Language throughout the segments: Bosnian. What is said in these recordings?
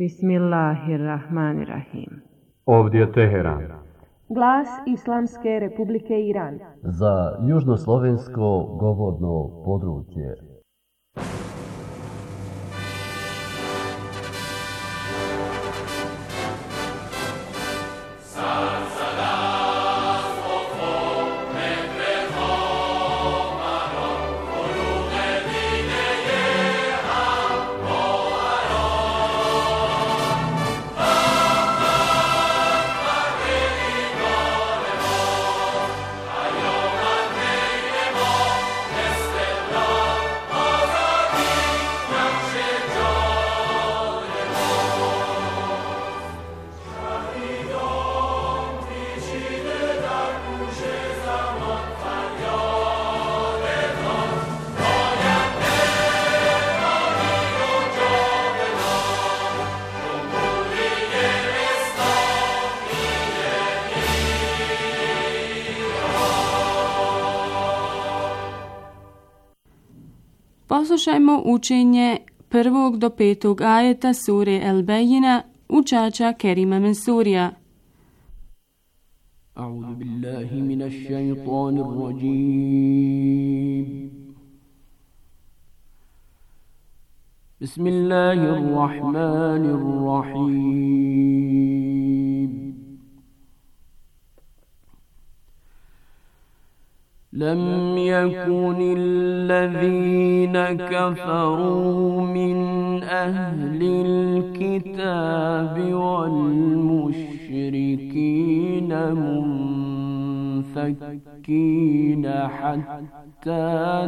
Bismillahirrahmanirrahim. Ovdje je Teheran. Glas Islamske Republike Iran. Za južnoslovensko govorno područje. Poslušajmo učenje 1. do 5. ajeta sure El-Bejina učača Kerima Mensurija. A'udhu billahi minash shaytanir rajim. Bismillahirrahmanirrahim. لم يكن الذين كفروا من أهل الكتاب والمشركين منفكين حتى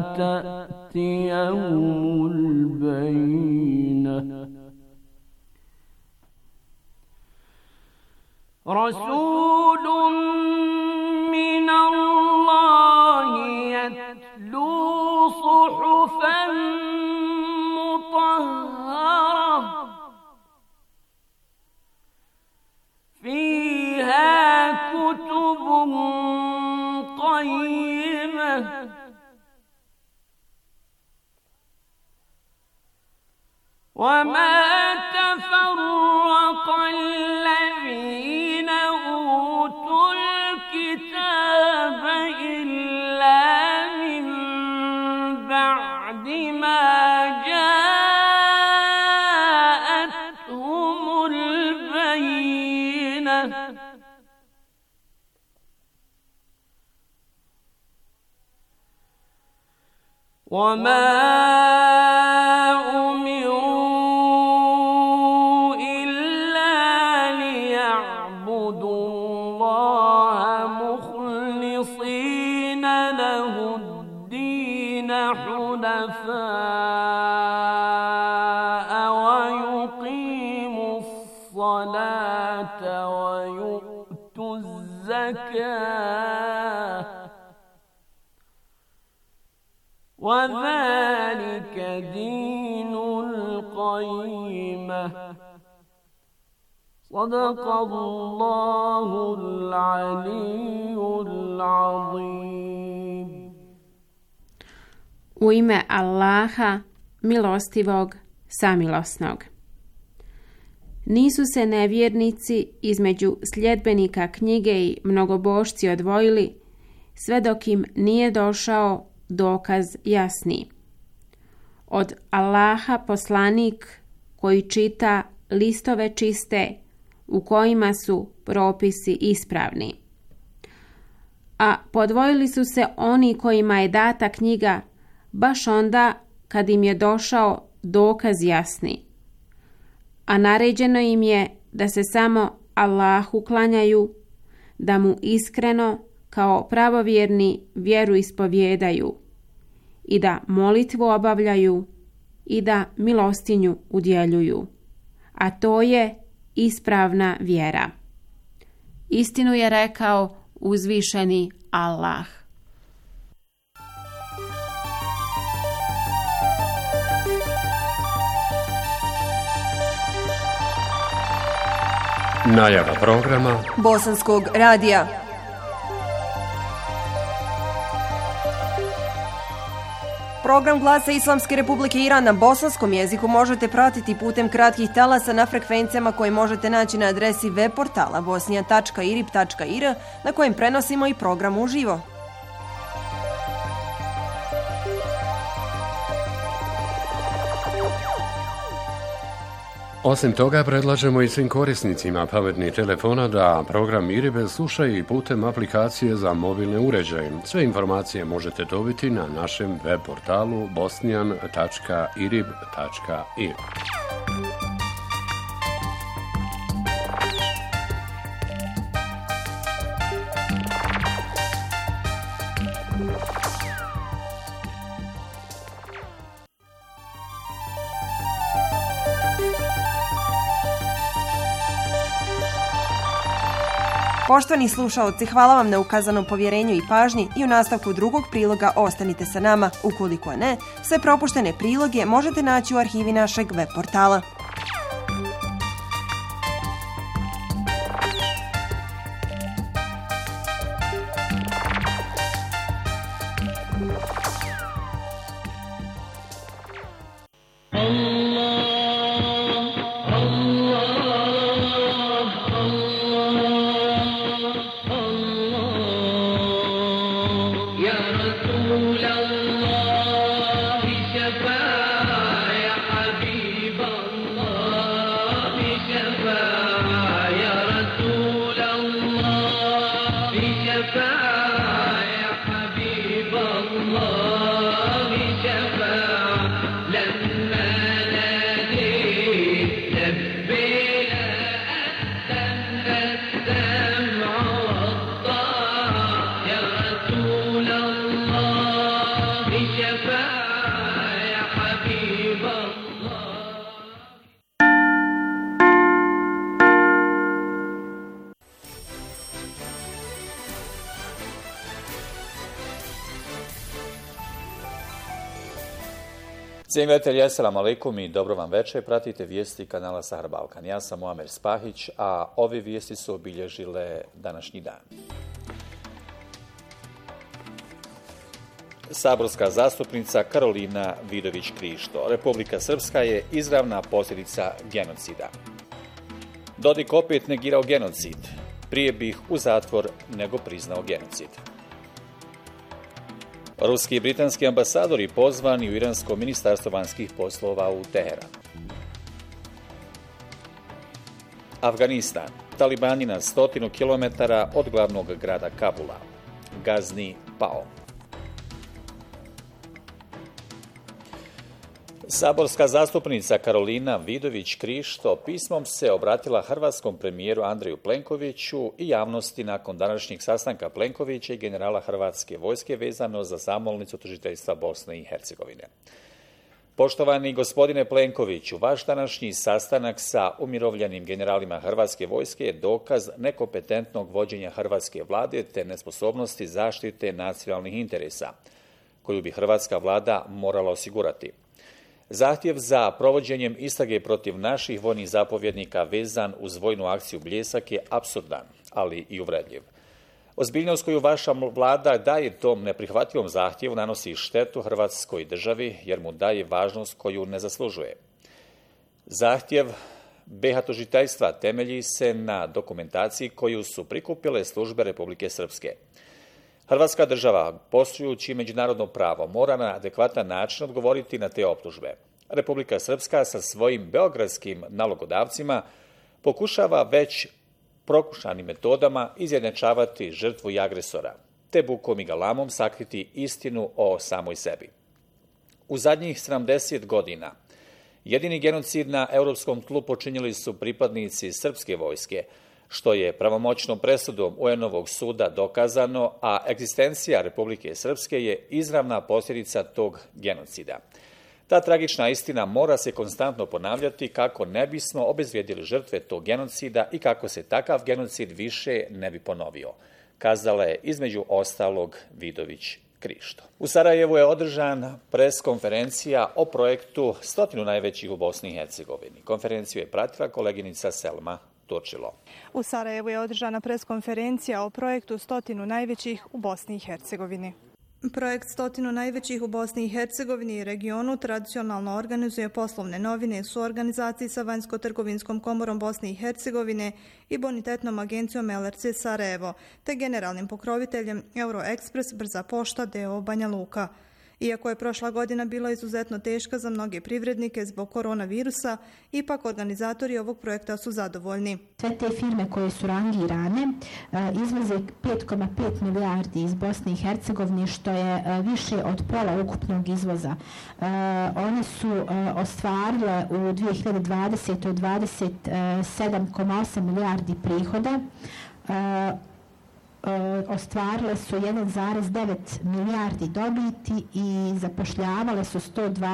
تأتيهم البينة رسول من الله يتلو صحفا مطهرة فيها كتب قيمة وما تفرق الذين أوتوا الكتاب إلا من بعد ما جاءتهم البينة وما ويقيموا الصلاة ويؤتوا الزكاة وذلك دين القيمة صدق الله العلي العظيم. U ime Allaha, milostivog, samilosnog. Nisu se nevjernici između sljedbenika knjige i mnogobošci odvojili, sve dok im nije došao dokaz jasni. Od Allaha poslanik koji čita listove čiste u kojima su propisi ispravni. A podvojili su se oni kojima je data knjiga baš onda kad im je došao dokaz jasni. A naređeno im je da se samo Allahu klanjaju, da mu iskreno kao pravovjerni vjeru ispovjedaju i da molitvu obavljaju i da milostinju udjeljuju. A to je ispravna vjera. Istinu je rekao uzvišeni Allah. Najava programa Bosanskog radija. Program Glasa Islamske Republike Iran na bosanskom jeziku možete pratiti putem kratkih talasa na frekvencijama koje možete naći na adresi web portala bosnija.irib.ir na kojem prenosimo i program uživo. Osim toga, predlažemo i svim korisnicima pametnih telefona da program IRIB slušaju i putem aplikacije za mobilne uređaje. Sve informacije možete dobiti na našem web portalu bosnian.irib.ir. Poštovani slušaoci, hvala vam na ukazanom povjerenju i pažnji i u nastavku drugog priloga ostanite sa nama. Ukoliko ne, sve propuštene priloge možete naći u arhivi našeg web portala. Cijenjeni gledatelji, assalamu alaikum i dobro vam večer. Pratite vijesti kanala Sahar Balkan. Ja sam Muamer Spahić, a ove vijesti su obilježile današnji dan. Saborska zastupnica Karolina Vidović-Krišto. Republika Srpska je izravna posljedica genocida. Dodik opet negirao genocid. Prije bih u zatvor nego priznao genocid. Ruski i britanski ambasadori pozvani u Iransko ministarstvo vanjskih poslova u Teheranu. Afganistan. Talibani na 100 kilometara od glavnog grada Kabula. Gazni pao. Saborska zastupnica Karolina Vidović-Krišto pismom se obratila hrvatskom premijeru Andreju Plenkoviću i javnosti nakon današnjeg sastanka Plenkovića i generala Hrvatske vojske vezano za zamolnicu tužiteljstva Bosne i Hercegovine. Poštovani gospodine Plenkoviću, vaš današnji sastanak sa umirovljenim generalima Hrvatske vojske je dokaz nekompetentnog vođenja hrvatske vlade te nesposobnosti zaštite nacionalnih interesa, koju bi hrvatska vlada morala osigurati. Zahtjev za provođenjem istrage protiv naših vojnih zapovjednika vezan uz vojnu akciju Bljesak je apsurdan, ali i uvredljiv. Ozbiljnost koju vaša vlada daje tom neprihvatljivom zahtjevu nanosi štetu Hrvatskoj državi jer mu daje važnost koju ne zaslužuje. Zahtjev BiH tužiteljstva temelji se na dokumentaciji koju su prikupile službe Republike Srpske. Hrvatska država, poštujući međunarodno pravo, mora na adekvatan način odgovoriti na te optužbe. Republika Srpska sa svojim beogradskim nalogodavcima pokušava već prokušanim metodama izjednačavati žrtvu i agresora, te bukom i galamom sakriti istinu o samoj sebi. U zadnjih 70 godina jedini genocid na europskom tlu počinili su pripadnici srpske vojske, što je pravomoćnom presudom UN-ovog suda dokazano, a egzistencija Republike Srpske je izravna posljedica tog genocida. Ta tragična istina mora se konstantno ponavljati kako ne bismo obezvrijedili žrtve tog genocida i kako se takav genocid više ne bi ponovio, kazala je između ostalog Vidović-Krišto. U Sarajevu je održana preskonferencija o projektu 100 najvećih u Bosni i Hercegovini. Konferenciju je pratila koleginica Selma Turčilo. U Sarajevu je održana preskonferencija o projektu 100 najvećih u Bosni i Hercegovini. Projekt 100 najvećih u Bosni i Hercegovini i regionu tradicionalno organizuje poslovne novine u suorganizaciji sa Vanjsko-trgovinskom komorom Bosne i Hercegovine i bonitetnom agencijom LRC Sarajevo, te generalnim pokroviteljem Euroexpress Brza pošta d.o. Banja Luka. Iako je prošla godina bila izuzetno teška za mnoge privrednike zbog koronavirusa, ipak organizatori ovog projekta su zadovoljni. Sve te firme koje su rangirane izvoze 5,5 milijardi iz Bosne i Hercegovine, što je više od pola ukupnog izvoza. One su ostvarile u 2020. 27,8 milijardi prihoda, ostvarile su 1,9 milijardi dobiti i zapošljavale su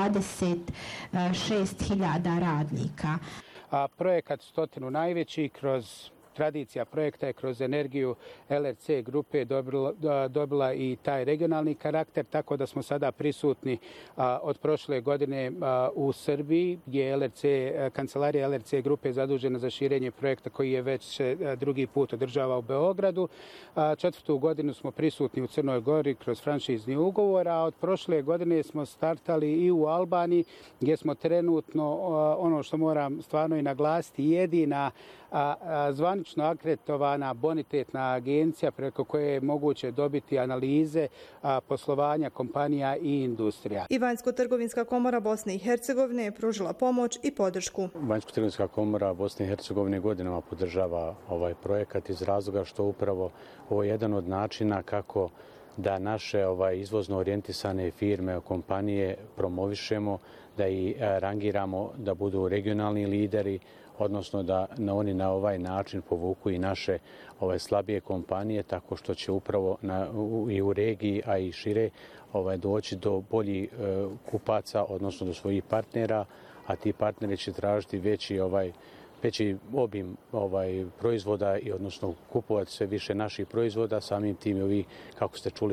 126.000 radnika. A projekat 100 najveći kroz tradicija projekta je kroz energiju LRC grupe dobila i taj regionalni karakter, tako da smo sada prisutni od prošle godine u Srbiji, gdje je kancelarija LRC grupe zadužena za širenje projekta koji je već drugi put održava u Beogradu. 4. godinu smo prisutni u Crnoj Gori kroz franšizni ugovor, a od prošle godine smo startali i u Albaniji, gdje smo trenutno, ono što moram stvarno i naglasiti, jedina zvanično akreditovana bonitetna agencija preko koje je moguće dobiti analize poslovanja kompanija i industrija. I Vanjsko-trgovinska komora Bosne i Hercegovine je pružila pomoć i podršku. Vanjsko-trgovinska komora Bosne i Hercegovine godinama podržava ovaj projekat iz razloga što upravo ovo je jedan od načina kako da naše izvozno orijentisane firme, kompanije promovišemo, da i rangiramo da budu regionalni lideri, odnosno da oni na ovaj način povuku i naše slabije kompanije, tako što će upravo i u regiji, a i šire doći do boljih kupaca, odnosno do svojih partnera, a ti partneri će tražiti veći obim proizvoda i odnosno kupovati sve više naših proizvoda. Samim tim i ovi, kako ste čuli,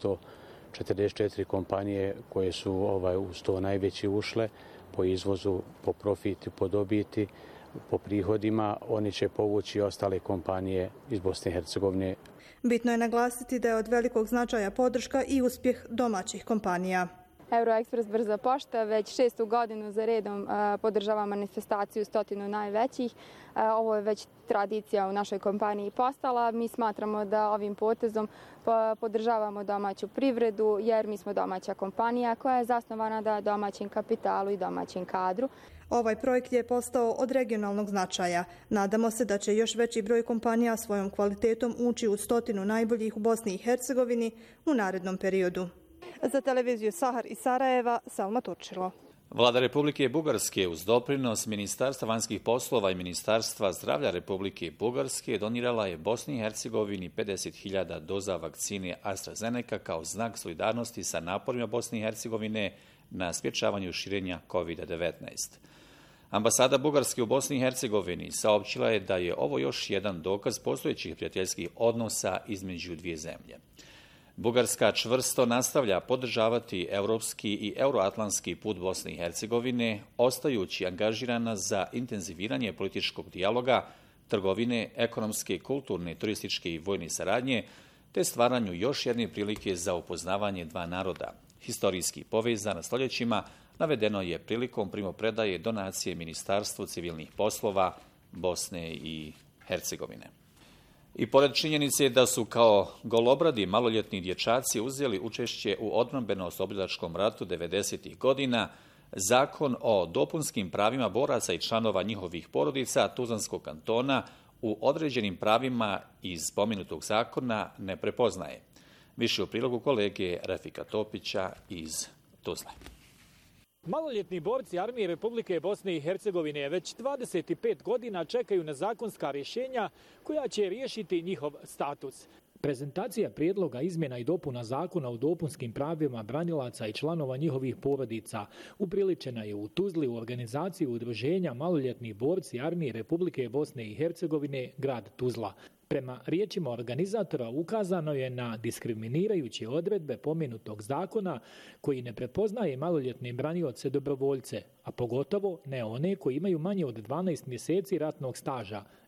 744 kompanije koje su u 100 najveći ušle po izvozu, po profitu, po dobiti, po prihodima, oni će povući ostale kompanije iz Bosne i Hercegovine. Bitno je naglasiti da je od velikog značaja podrška i uspjeh domaćih kompanija. Euroexpress Brza pošta već 6. godinu za redom podržava manifestaciju 100 najvećih. Ovo je već tradicija u našoj kompaniji postala. Mi smatramo da ovim potezom podržavamo domaću privredu, jer mi smo domaća kompanija koja je zasnovana na domaćem kapitalu i domaćem kadru. Ovaj projekt je postao od regionalnog značaja. Nadamo se da će još veći broj kompanija svojom kvalitetom ući u 100 najboljih u Bosni i Hercegovini u narednom periodu. Za televiziju Sahar iz Sarajeva, Selma Turčilo. Vlada Republike Bugarske uz doprinos Ministarstva vanjskih poslova i Ministarstva zdravlja Republike Bugarske donirala je Bosni i Hercegovini 50.000 doza vakcine AstraZeneca kao znak solidarnosti sa naporima Bosne i Hercegovine na sprječavanju širenja COVID-19. Ambasada Bugarske u Bosni i Hercegovini saopćila je da je ovo još jedan dokaz postojećih prijateljskih odnosa između dvije zemlje. Bugarska čvrsto nastavlja podržavati europski i euroatlantski put Bosne i Hercegovine, ostajući angažirana za intenziviranje političkog dijaloga, trgovine, ekonomske, kulturne, turističke i vojne saradnje, te stvaranju još jedne prilike za upoznavanje dva naroda. Historijski povezana stoljećima, navedeno je prilikom primopredaje donacije Ministarstvu civilnih poslova Bosne i Hercegovine. I pored činjenice da su kao golobradi maloljetni dječaci uzeli učešće u odbrambeno-oslobodilačkom ratu 90. godina, Zakon o dopunskim pravima boraca i članova njihovih porodica Tuzlanskog kantona u određenim pravima iz spomenutog zakona ne prepoznaje. Više u prilogu kolege Refika Topića iz Tuzle. Maloljetni borci Armije Republike Bosne i Hercegovine već 25 godina čekaju na zakonska rješenja koja će riješiti njihov status. Prezentacija prijedloga izmjena i dopuna Zakona o dopunskim pravima branilaca i članova njihovih porodica upriličena je u Tuzli u organizaciji udruženja maloljetnih borci Armije Republike Bosne i Hercegovine grad Tuzla. Prema riječima organizatora ukazano je na diskriminirajuće odredbe pomenutog zakona koji ne prepoznaje maloljetne branioce dobrovoljce, a pogotovo ne one koji imaju manje od 12 mjeseci ratnog staža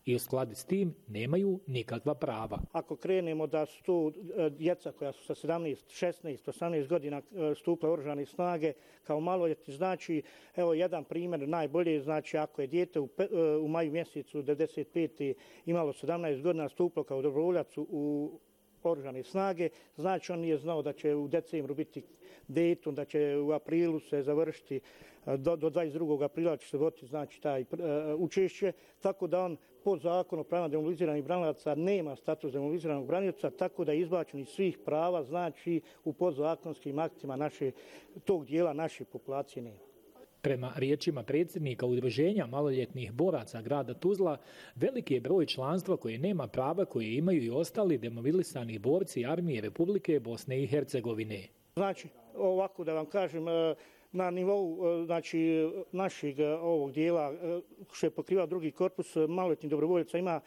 i u skladu s tim nemaju nikakva prava. Ako krenemo da su tu djeca koja su sa 17, 16, 18 godina stupila u oružane snage kao maloljetni, znači evo jedan primjer najbolje, znači ako je dijete u maju mjesecu 95. imalo 17 godina, stupilo kao dobrovoljac u oružane snage, znači on nije znao da će u decembru biti Dayton, da će u aprilu se završiti, do 22. aprila će se voditi znači taj učešće, tako da on po zakonu o pravima demobiliziranih branilaca nema status demobiliziranog branioca, tako da je izbačen iz svih prava, znači u podzakonskim aktima tog dijela naše populacije nema. Prema riječima predsjednika Udruženja maloljetnih boraca grada Tuzla, veliki je broj članstva koje nema prava koje imaju i ostali demobilisani borci Armije Republike Bosne i Hercegovine. Znači, ovako da vam kažem, na nivou znači, našeg ovog dijela što je pokriva drugi korpus maloljetnih dobrovoljaca ima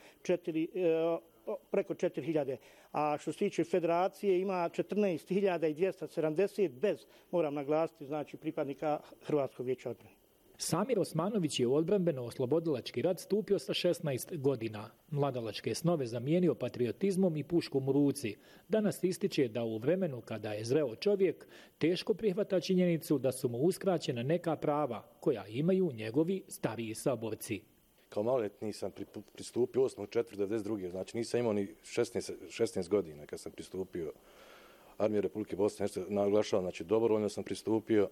preko 4.000, a što se tiče federacije ima 14.270 bez, moram naglasiti, znači pripadnika Hrvatskog vijeća odbrane. Samir Osmanović je u odbrambeno-oslobodilački rat stupio sa 16 godina. Mladalačke snove zamijenio patriotizmom i puškom u ruci. Danas ističe da u vremenu kada je zreo čovjek teško prihvata činjenicu da su mu uskraćena neka prava koja imaju njegovi stariji saborci. Kao maloljetni sam pristupio 8.4.1992. Znači nisam imao ni 16 godina kad sam pristupio Armije Republike Bosne. Naglašavam, znači dobrovoljno sam pristupio.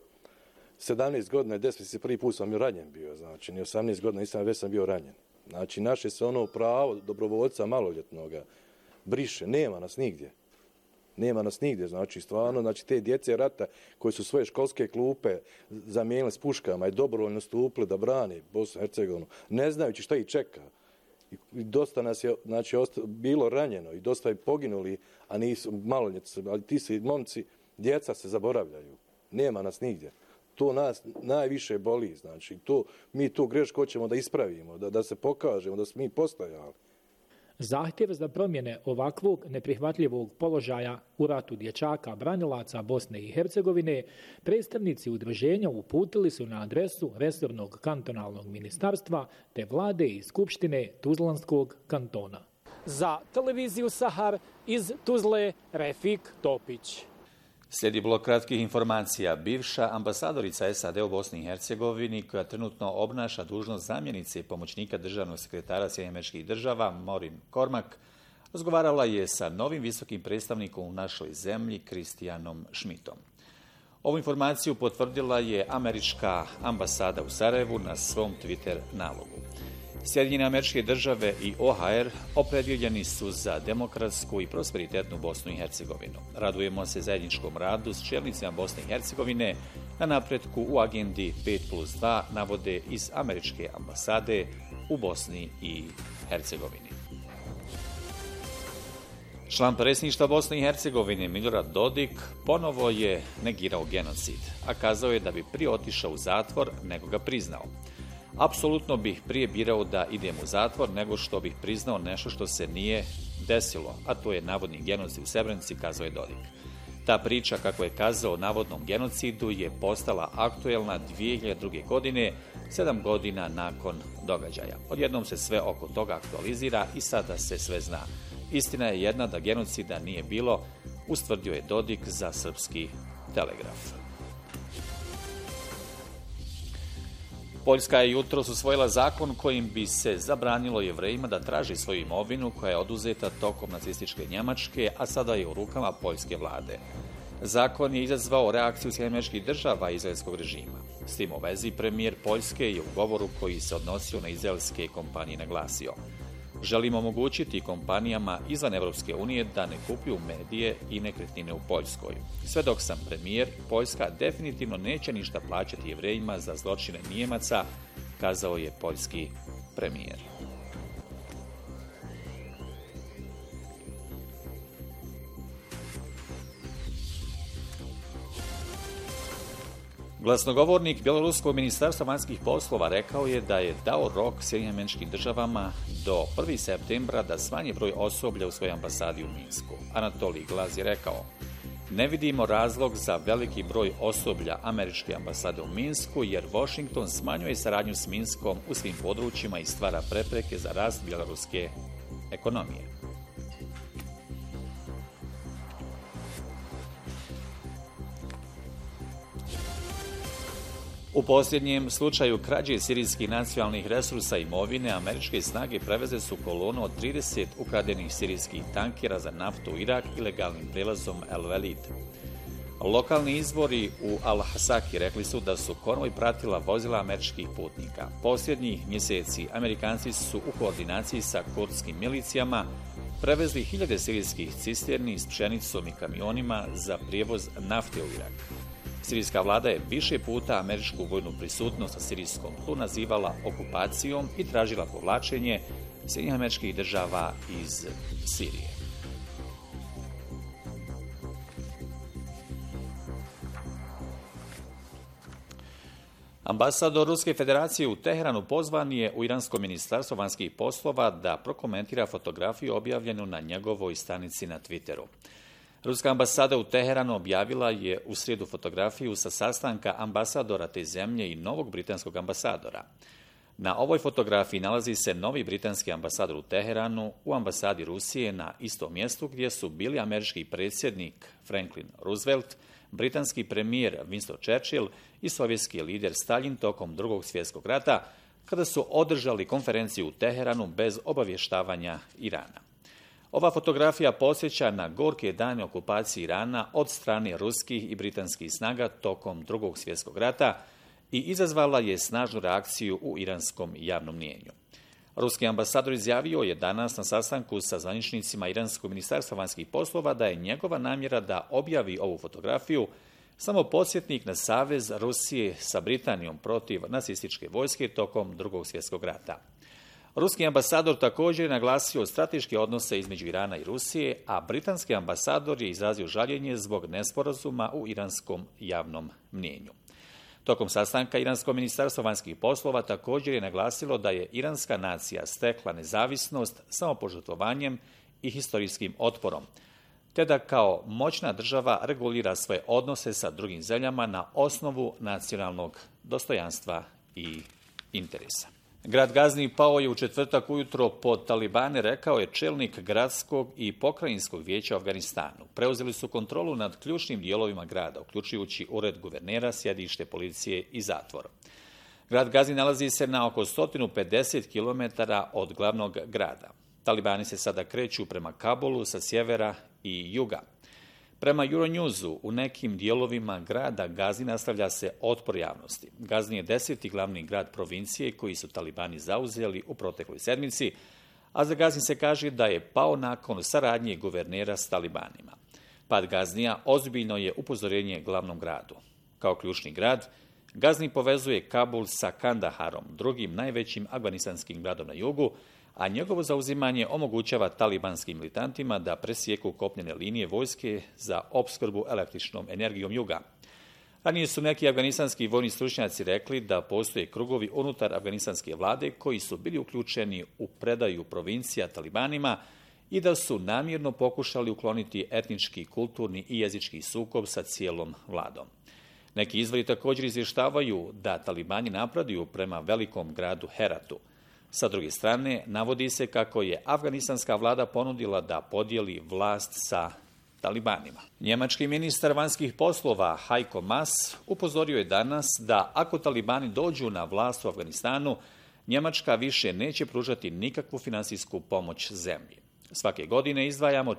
17 godina i 10 prvi put sam ranjen bio, znači ni 18 godina nisam, već sam bio ranjen. Znači naše se ono pravo dobrovoljca maloljetnoga briše, nema nas nigdje. Nema nas nigdje, znači stvarno, znači te djece rata koji su svoje školske klupe zamijenili s puškama i dobrovoljno stupili da brane Bosnu i Hercegovinu, ne znajući šta ih čeka. I dosta nas je znači, bilo ranjeno i dosta je poginuli, a nisu maloljetci, ali ti se momci, djeca se zaboravljaju. Nema nas nigdje. To nas najviše boli, znači mi tu grešku hoćemo da ispravimo, da se pokažemo, da smo mi postojali. Zahtjev za promjene ovakvog neprihvatljivog položaja u ratu dječaka branilaca Bosne i Hercegovine predstavnici udruženja uputili su na adresu resornog kantonalnog ministarstva te vlade i skupštine Tuzlanskog kantona. Za televiziju Sahar iz Tuzle, Refik Topić. Slijedi blok kratkih informacija. Bivša ambasadorica SAD u Bosni i Hercegovini, koja trenutno obnaša dužnost zamjenice pomoćnika državnog sekretara Sjedinjenih Država, Maureen Cormack, razgovarala je sa novim visokim predstavnikom u našoj zemlji, Kristijanom Schmidtom. Ovu informaciju potvrdila je američka ambasada u Sarajevu na svom Twitter nalogu. Sjedinjene Američke Države i OHR opredjeljeni su za demokratsku i prosperitetnu Bosnu i Hercegovinu. Radujemo se zajedničkom radu s čelnicima Bosne i Hercegovine na napretku u agendi 5+2, navode iz američke ambasade u Bosni i Hercegovini. Član predsjedništva Bosne i Hercegovine Milorad Dodik ponovo je negirao genocid, a kazao je da bi prije otišao u zatvor nego ga priznao. Apsolutno bih prije birao da idem u zatvor nego što bih priznao nešto što se nije desilo, a to je navodni genocid u Srebrenici, kazao je Dodik. Ta priča, kako je kazao o navodnom genocidu, je postala aktuelna 2002. godine, 7 godina nakon događaja. Odjednom se sve oko toga aktualizira i sada se sve zna. Istina je jedna da genocida nije bilo, ustvrdio je Dodik za Srpski telegraf. Poljska je jutros usvojila zakon kojim bi se zabranilo Jevrejima da traži svoju imovinu koja je oduzeta tokom nacističke Njemačke, a sada je u rukama poljske vlade. Zakon je izazvao reakciju Sjedinjenih Država i izraelskog režima. S tim u vezi premijer Poljske je u govoru koji se odnosio na izraelske kompanije naglasio: želimo omogućiti kompanijama izvan Evropske unije da ne kupuju medije i nekretnine u Poljskoj. Sve dok sam premijer, Poljska definitivno neće ništa plaćati Jevrejima za zločine Nijemaca, kazao je poljski premijer. Glasnogovornik Bjeloruskog ministarstva vanjskih poslova rekao je da je dao rok Sjedinjenim Državama do 1. septembra da smanji broj osoblja u svojoj ambasadi u Minsku. Anatolij Glaz je rekao: Ne vidimo razlog za veliki broj osoblja američke ambasade u Minsku, jer Washington smanjuje saradnju s Minskom u svim područjima i stvara prepreke za rast bjeloruske ekonomije. U posljednjem slučaju krađe sirijskih nacionalnih resursa i imovine, američke snage preveze su kolonu od 30 ukradenih sirijskih tankera za naftu u Irak ilegalnim prijelazom El Velid. Lokalni izvori u Al-Hasaki rekli su da su konvoj pratila vozila američkih putnika. Posljednjih mjeseci Amerikanci su u koordinaciji sa kurdskim milicijama prevezli hiljade sirijskih cisterni s pšenicom i kamionima za prijevoz nafte u Irak. Sirijska vlada je više puta američku vojnu prisutnost na sirijskom tlu nazivala okupacijom i tražila povlačenje Sjedinjenih Američkih Država iz Sirije. Ambasador Ruske federacije u Teheranu pozvan je u Iransko ministarstvo vanjskih poslova da prokomentira fotografiju objavljenu na njegovoj stranici na Twitteru. Ruska ambasada u Teheranu objavila je u srijedu fotografiju sa sastanka ambasadora te zemlje i novog britanskog ambasadora. Na ovoj fotografiji nalazi se novi britanski ambasador u Teheranu u ambasadi Rusije na istom mjestu gdje su bili američki predsjednik Franklin Roosevelt, britanski premijer Winston Churchill i sovjetski lider Stalin tokom II. Svjetskog rata, kada su održali konferenciju u Teheranu bez obavještavanja Irana. Ova fotografija podsjeća na gorke dane okupacije Irana od strane ruskih i britanskih snaga tokom II. Svjetskog rata i izazvala je snažnu reakciju u iranskom javnom mnijenju. Ruski ambasador izjavio je danas na sastanku sa zvaničnicima Iranskog ministarstva vanjskih poslova da je njegova namjera da objavi ovu fotografiju samo podsjetnik na savez Rusije sa Britanijom protiv nacističke vojske tokom II. Svjetskog rata. Ruski ambasador također je naglasio strateške odnose između Irana i Rusije, a britanski ambasador je izrazio žaljenje zbog nesporazuma u iranskom javnom mnijenju. Tokom sastanka Iransko ministarstvo vanjskih poslova također je naglasilo da je iranska nacija stekla nezavisnost samopožrtvovanjem i historijskim otporom, te da kao moćna država regulira svoje odnose sa drugim zemljama na osnovu nacionalnog dostojanstva i interesa. Grad Gazni pao je u četvrtak ujutro pod talibane, rekao je čelnik gradskog i pokrajinskog vijeća u Afganistanu. Preuzeli su kontrolu nad ključnim dijelovima grada, uključujući ured guvernera, sjedište policije i zatvor. Grad Gazni nalazi se na oko 150 km od glavnog grada. Talibani se sada kreću prema Kabulu sa sjevera i juga. Prema Euronewsu, u nekim dijelovima grada Gazni nastavlja se otpor javnosti. Gazni je 10. glavni grad provincije koji su talibani zauzeli u protekloj sedmici, a za Gazni se kaže da je pao nakon saradnje guvernera s talibanima. Pad Gaznija ozbiljno je upozorenje glavnom gradu. Kao ključni grad, Gazni povezuje Kabul sa Kandaharom, drugim najvećim afganistanskim gradom na jugu, a njegovo zauzimanje omogućava talibanskim militantima da presjeku kopnene linije vojske za opskrbu električnom energijom juga. Ranije su neki afganistanski vojni stručnjaci rekli da postoje krugovi unutar afganistanske vlade koji su bili uključeni u predaju provincija talibanima i da su namjerno pokušali ukloniti etnički, kulturni i jezički sukob sa cijelom vladom. Neki izvori također izvještavaju da talibani napreduju prema velikom gradu Heratu. Sa druge strane, navodi se kako je afganistanska vlada ponudila da podijeli vlast sa talibanima. Njemački ministar vanjskih poslova Heiko Maas upozorio je danas da ako talibani dođu na vlast u Afganistanu, Njemačka više neće pružati nikakvu financijsku pomoć zemlji. Svake godine izdvajamo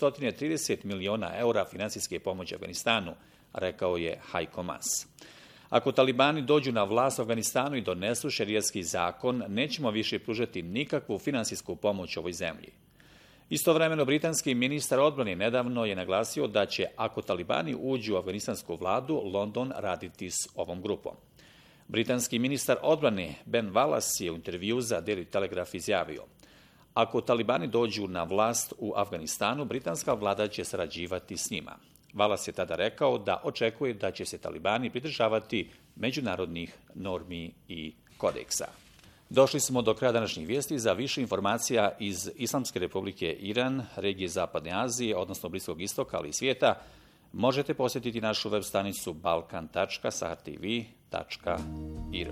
430 milijuna eura financijske pomoći Afganistanu, rekao je Heiko Maas. Ako talibani dođu na vlast u Afganistanu i donesu šerijatski zakon, nećemo više pružati nikakvu financijsku pomoć ovoj zemlji. Istovremeno, britanski ministar odbrane nedavno je naglasio da će, ako talibani uđu u afganistansku vladu, London raditi s ovom grupom. Britanski ministar odbrane Ben Wallace je u intervju za Daily Telegraph izjavio: ako talibani dođu na vlast u Afganistanu, britanska vlada će sarađivati s njima. Wallace je tada rekao da očekuje da će se talibani pridržavati međunarodnih normi i kodeksa. Došli smo do kraja današnjih vijesti. Za više informacija iz Islamske republike Iran, regije Zapadne Azije, odnosno Bliskog istoka, ali i svijeta, možete posjetiti našu web stranicu balkan.sahartv.ir.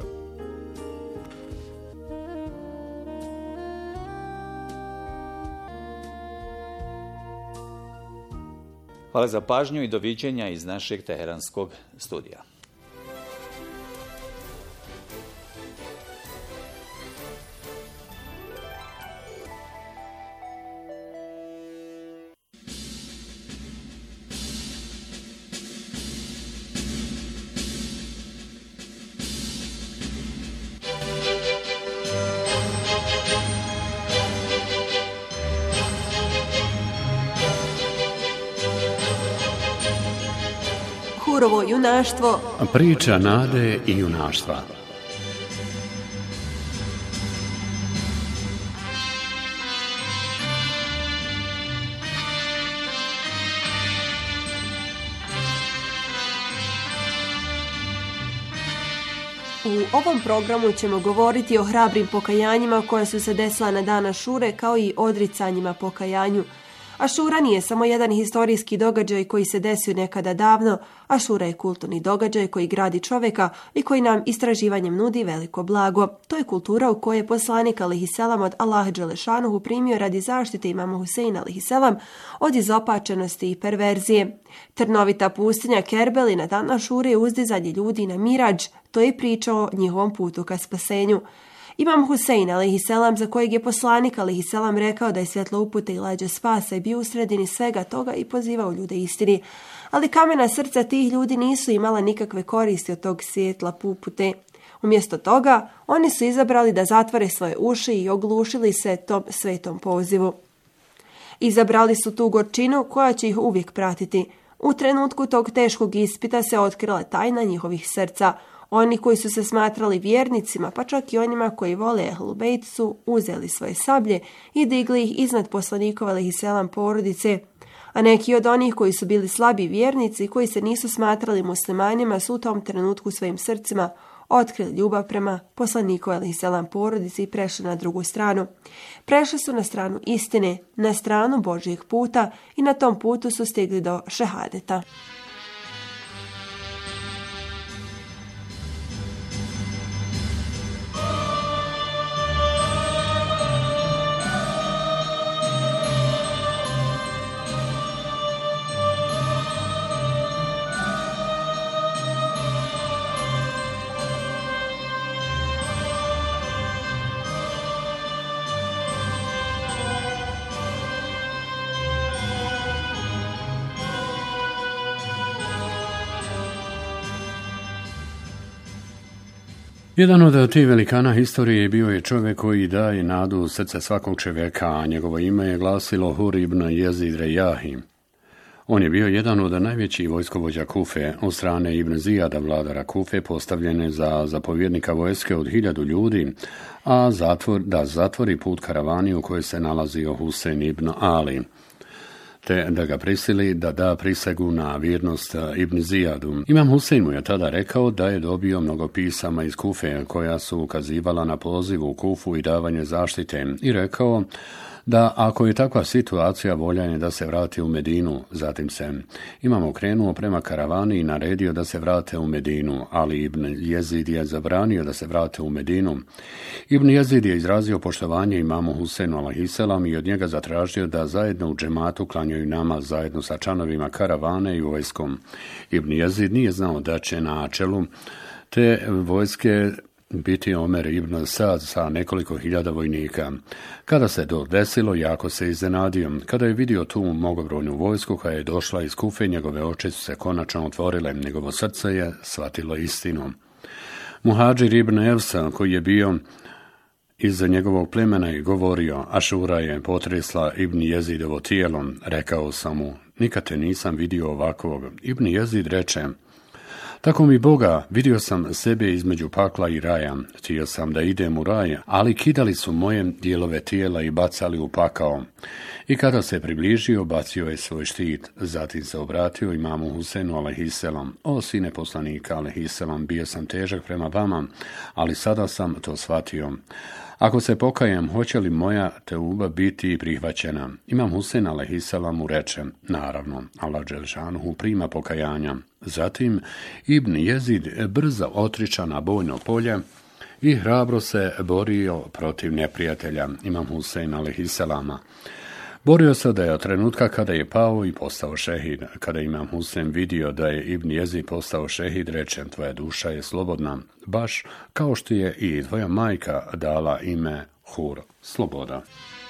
Hvala za pažnju i doviđenja iz našeg teheranskog studija. Hurovo junaštvo, priča nade i junaštva. U ovom programu ćemo govoriti o hrabrim pokajanjima koja su se desila na dan Ašure, kao i odricanjima pokajanju. Ašura nije samo jedan historijski događaj koji se desio nekada davno. Ašura je kulturni događaj koji gradi čovjeka i koji nam istraživanjem nudi veliko blago. To je kultura u kojoj je poslanik alejhiselam od Allaha dželešanuhu primio radi zaštite imama Huseina alejhiselam od izopačenosti i perverzije. Trnovita pustinja Kerbeli na dan Ašure je uzdizanje ljudi na Miradž. To je priča o njihovom putu ka spasenju. Imam Husein alejhiselam, za kojeg je poslanik alejhiselam rekao da je svjetlo upute i lađa spasa, i bio u sredini svega toga i pozivao ljude istini. Ali kamena srca tih ljudi nisu imala nikakve koristi od tog svjetla upute. Umjesto toga, oni su izabrali da zatvore svoje uši i oglušili se tom svetom pozivu. Izabrali su tu gorčinu koja će ih uvijek pratiti. U trenutku tog teškog ispita se otkrila tajna njihovih srca. Oni koji su se smatrali vjernicima, pa čak i onima koji vole Ehlul Bejt, su uzeli svoje sablje i digli ih iznad poslanikova alejhiselam porodice. A neki od onih koji su bili slabi vjernici i koji se nisu smatrali muslimanima su u tom trenutku svojim srcima otkrili ljubav prema poslanikova alejhiselam porodici i prešli na drugu stranu. Prešli su na stranu istine, na stranu Božjeg puta, i na tom putu su stigli do šehadeta. Jedan od tih velikana historije bio je čovjek koji daje nadu u srce svakog čovjeka, a njegovo ime je glasilo Hur ibn Jezid Rejahi. On je bio jedan od najvećih vojskovođa Kufe, od strane Ibn Zijada, vladara Kufe, postavljene za zapovjednika vojske od 1000 ljudi, a da zatvori put karavani u kojoj se nalazio Husein ibn Ali, te da ga prisili da da prisegu na vjernost Ibn Zijadu. Imam Husein mu je tada rekao da je dobio mnogo pisama iz Kufe koja su ukazivala na poziv u Kufu i davanje zaštite, i rekao da ako je takva situacija, voljan je da se vrati u Medinu. Zatim se Imam okrenuo prema karavani i naredio da se vrate u Medinu, ali Ibn Jezid je zabranio da se vrate u Medinu. Ibn Jezid je izrazio poštovanje imamu Huseinu alejhiselam i od njega zatražio da zajedno u džematu klanjaju namaz zajedno sa članovima karavane i vojskom. Ibn Jezid nije znao da će na čelu te vojske biti Omer ibn Sad sa nekoliko hiljada vojnika. Kada se to desilo, jako se iznenadio. Kada je vidio tu mnogobrojnu vojsku koja je došla iz Kufe, njegove oči su se konačno otvorile, njegovo srce je shvatilo istinu. Muhadžir ibn Evsa, koji je bio iza njegovog plemena i govorio, Ašura je potresla Ibn Jezidovo tijelo, rekao sam mu, nikad te nisam vidio ovakvog. Ibn Jezid reče, Tako mi Boga, vidio sam sebe između pakla i raja. Htio sam da idem u raj, ali kidali su moje dijelove tijela i bacali u pakao. I kada se približio, bacio je svoj štit. Zatim se obratio imamu Husenu alejhiselam. O sine poslanika alejhiselam, bio sam težak prema vama, ali sada sam to shvatio. Ako se pokajem, hoće li moja teuba biti prihvaćena? Imam Husen alejhiselam mu reče, naravno, Allah dželšanuhu prima pokajanja. Zatim Ibn Jezid brzo otriča na bojno polje i hrabro se borio protiv neprijatelja, Imam Husein alejhiselama. Borio se da je od trenutka kada je pao i postao šehid. Kada Imam Husein vidio da je Ibn Jezid postao šehid, reče, tvoja duša je slobodna, baš kao što je i tvoja majka dala ime Hur, sloboda.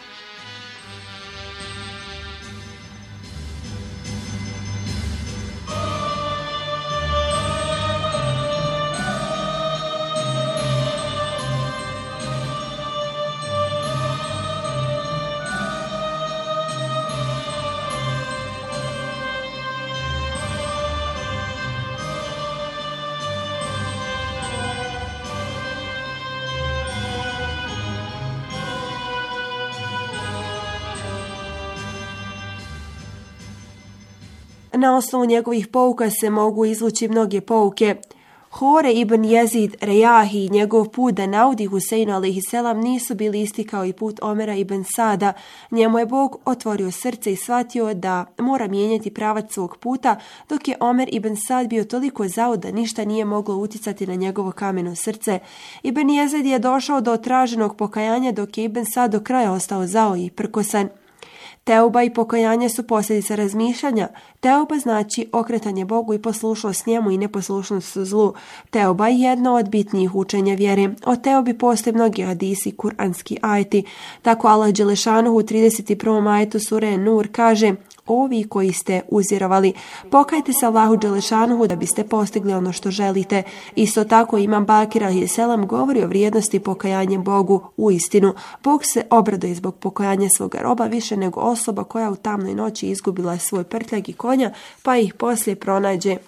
Na osnovu njegovih pouka se mogu izvući mnoge pouke. Hore ibn Jezid Rejahi i njegov put da naudi Huseinu alejhiselam nisu bili isti kao i put Omera ibn Sada. Njemu je Bog otvorio srce i shvatio da mora mijenjati pravac svog puta, dok je Omer ibn Sad bio toliko zaud da ništa nije moglo uticati na njegovo kameno srce. Ibn Jezid je došao do traženog pokajanja, dok je ibn Sad do kraja ostao zao i prkosan. Teuba i pokajanje su posljedica razmišljanja. Teuba znači okretanje Bogu i poslušnost njemu i neposlušnost zlu. Teuba je jedno od bitnijih učenja vjere. O teubi postoje mnogi hadisi, kuranski ajeti. Tako Allah dželešanuhu u 31. ajetu sure Nur kaže: ovi koji ste uzvjerovali, pokajte se Allahu dželešanuhu da biste postigli ono što želite. Isto tako Imam Bakir alejhiselam govori o vrijednosti pokajanja Bogu. U istinu, Bog se obraduje zbog pokajanja svoga roba više nego osoba koja u tamnoj noći izgubila svoj prtljag i konja, pa ih poslije pronađe.